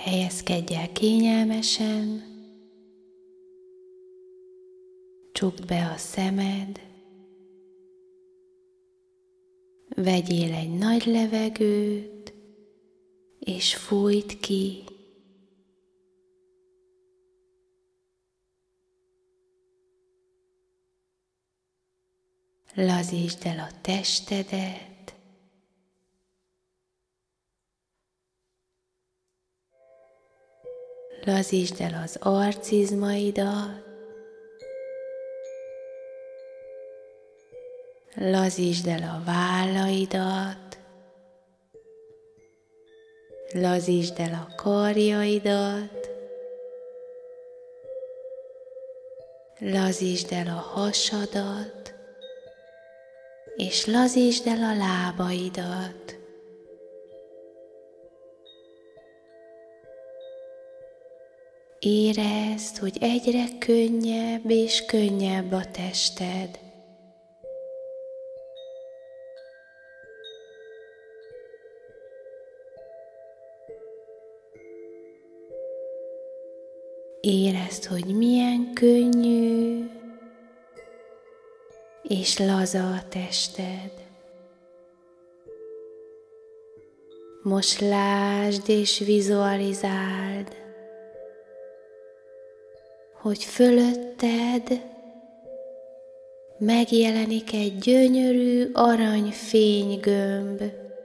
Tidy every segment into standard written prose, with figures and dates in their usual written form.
Helyezkedj el kényelmesen, csukd be a szemed, vegyél egy nagy levegőt, és fújd ki. Lazítsd el a testedet, lazítsd el az arcizmaidat, lazítsd el a vállaidat, lazítsd el a karjaidat, lazítsd el a hasadat, és lazítsd el a lábaidat. Érezd, hogy egyre könnyebb és könnyebb a tested. Érezd, hogy milyen könnyű és laza a tested. Most lásd és vizualizáld, hogy fölötted megjelenik egy gyönyörű aranyfénygömb.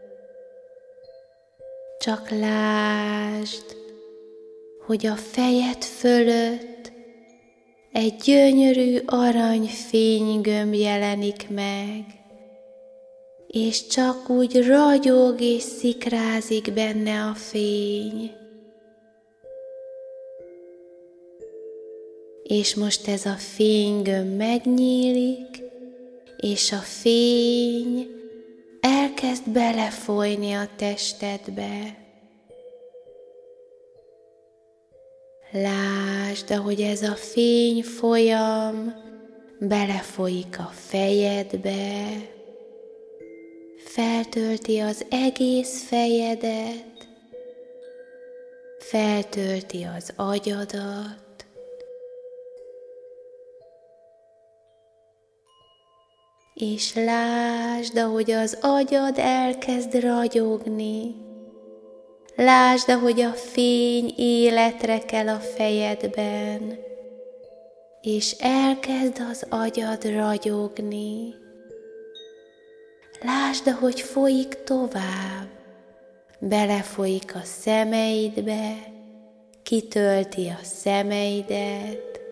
Csak lásd, hogy a fejed fölött egy gyönyörű aranyfénygömb jelenik meg, és csak úgy ragyog és szikrázik benne a fény. És most ez a fénygömb megnyílik, és a fény elkezd belefolyni a testedbe. Lásd, ahogy ez a fényfolyam belefolyik a fejedbe, feltölti az egész fejedet, feltölti az agyadat, és lásd, ahogy az agyad elkezd ragyogni. Lásd, ahogy a fény életre kel a fejedben, és elkezd az agyad ragyogni. Lásd, ahogy folyik tovább, belefolyik a szemeidbe, kitölti a szemeidet,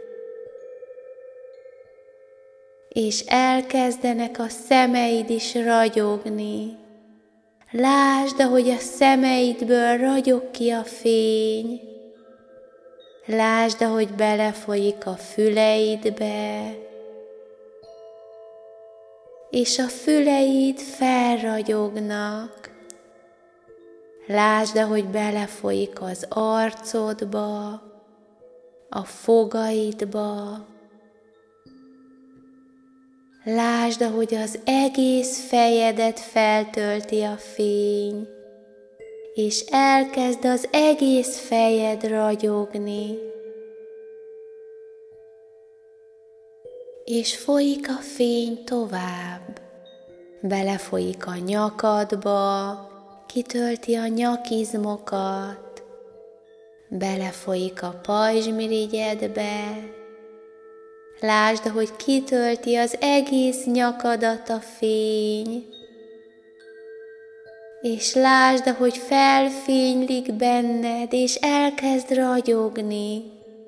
és elkezdenek a szemeid is ragyogni. Lásd, ahogy a szemeidből ragyog ki a fény. Lásd, ahogy belefolyik a füleidbe, és a füleid felragyognak. Lásd, ahogy belefolyik az arcodba, a fogaidba. Lásd, ahogy az egész fejedet feltölti a fény, és elkezd az egész fejed ragyogni. És folyik a fény tovább, belefolyik a nyakadba, kitölti a nyakizmokat, belefolyik a pajzsmirigyedbe. Lásd, ahogy kitölti az egész nyakadat a fény, és lásd, ahogy felfénylik benned, és elkezd ragyogni.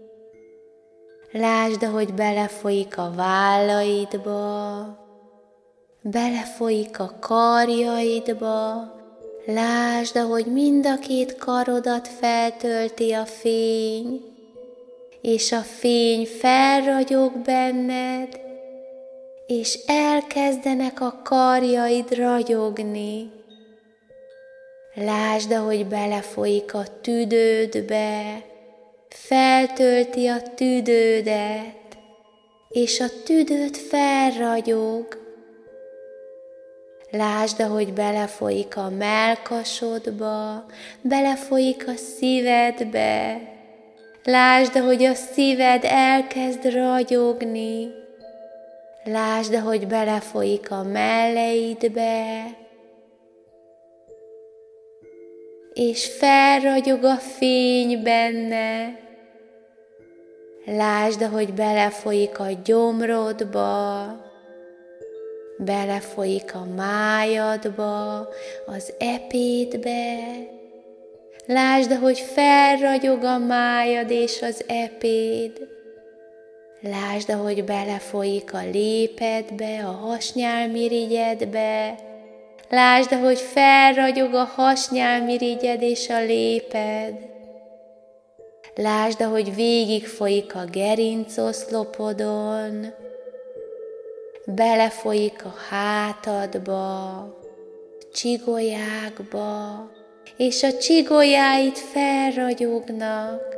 Lásd, ahogy belefolyik a vállaidba, belefolyik a karjaidba. Lásd, ahogy mind a két karodat feltölti a fény, és a fény felragyog benned, és elkezdenek a karjaid ragyogni. Lásd, ahogy belefolyik a tüdődbe, feltölti a tüdődet, és a tüdőd felragyog. Lásd, ahogy belefolyik a mellkasodba, belefolyik a szívedbe. Lásd, ahogy a szíved elkezd ragyogni. Lásd, ahogy belefolyik a melleidbe, és felragyog a fény benne. Lásd, ahogy belefolyik a gyomrodba, belefolyik a májadba, az epédbe. Lásd, ahogy felragyog a májad és az epéd. Lásd, ahogy belefolyik a lépedbe, a hasnyálmirigyedbe. Lásd, ahogy felragyog a hasnyálmirigyed és a léped. Lásd, ahogy végigfolyik a gerincoszlopodon, belefolyik a hátadba, csigolyákba, és a csigolyáid felragyognak.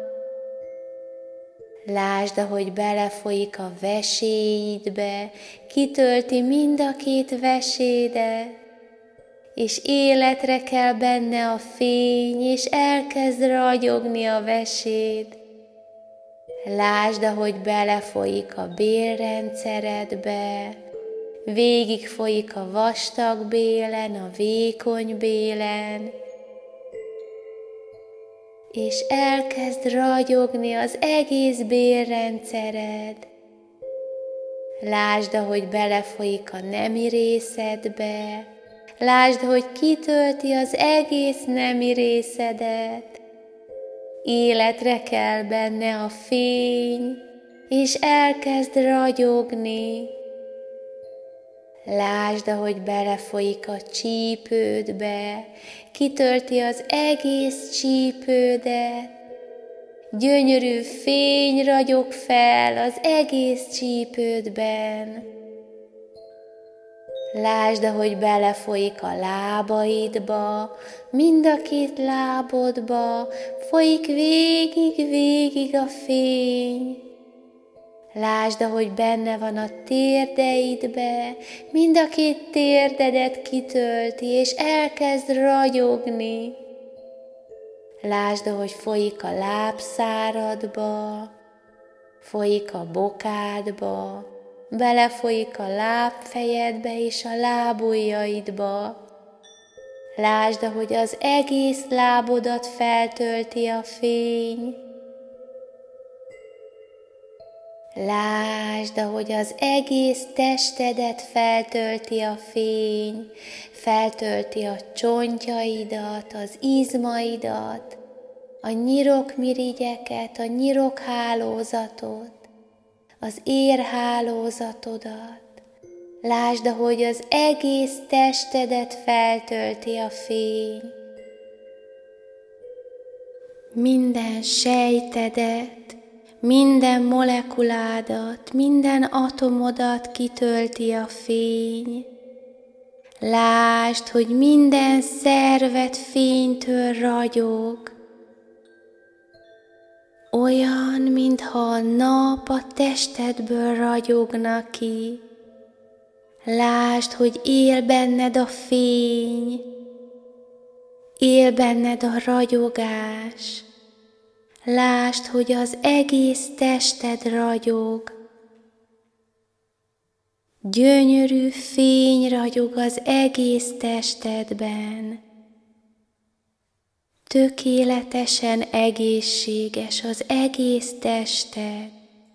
Lásd, ahogy belefolyik a veséidbe, kitölti mind a két vesédet, és életre kell benne a fény, és elkezd ragyogni a veséd. Lásd, ahogy belefolyik a bélrendszeredbe, végigfolyik a vastag bélen, a vékony bélen, és elkezd ragyogni az egész bélrendszered. Lásd, ahogy belefolyik a nemi részedbe, lásd, hogy kitölti az egész nemi részedet. Életre kell benne a fény, és elkezd ragyogni. Lásd, ahogy belefolyik a csípődbe, kitölti az egész csípődet. Gyönyörű fény ragyog fel az egész csípődben. Lásd, ahogy belefolyik a lábaidba, mind a két lábodba, folyik végig a fény. Lásd, ahogy benne van a térdeidbe, mind a két térdedet kitölti, és elkezd ragyogni. Lásd, ahogy folyik a lábszáradba, folyik a bokádba, belefolyik a lábfejedbe és a lábujjaidba. Lásd, ahogy az egész lábodat feltölti a fény. Lásd, ahogy az egész testedet feltölti a fény, feltölti a csontjaidat, az izmaidat, a nyirokmirigyeket, a nyirokhálózatot, az érhálózatodat. Lásd, ahogy az egész testedet feltölti a fény. Minden sejtedet, minden molekuládat, minden atomodat kitölti a fény. Lásd, hogy minden szerved fénytől ragyog. Olyan, mintha a nap a testedből ragyogna ki. Lásd, hogy él benned a fény, él benned a ragyogás. Lásd, hogy az egész tested ragyog. Gyönyörű fény ragyog az egész testedben. Tökéletesen egészséges az egész tested.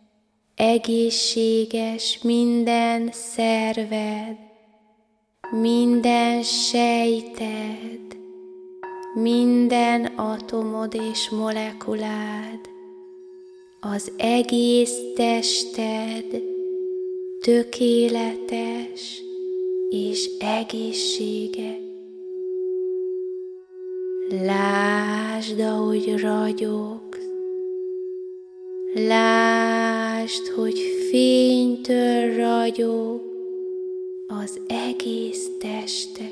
Egészséges minden szerved, minden sejted, minden atomod és molekulád, az egész tested tökéletes és egészséges. Lásd, ahogy ragyogsz, lásd, hogy fénytől ragyog az egész tested.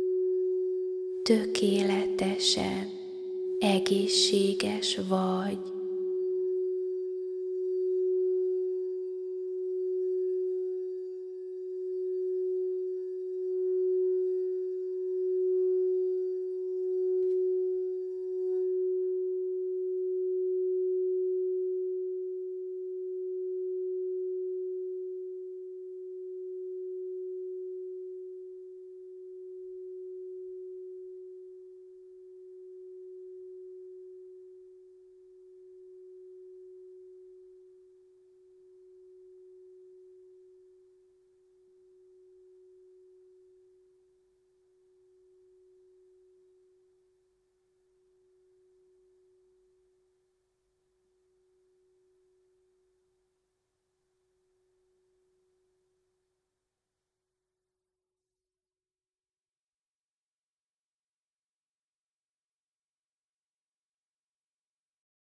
Tökéletesen egészséges vagy.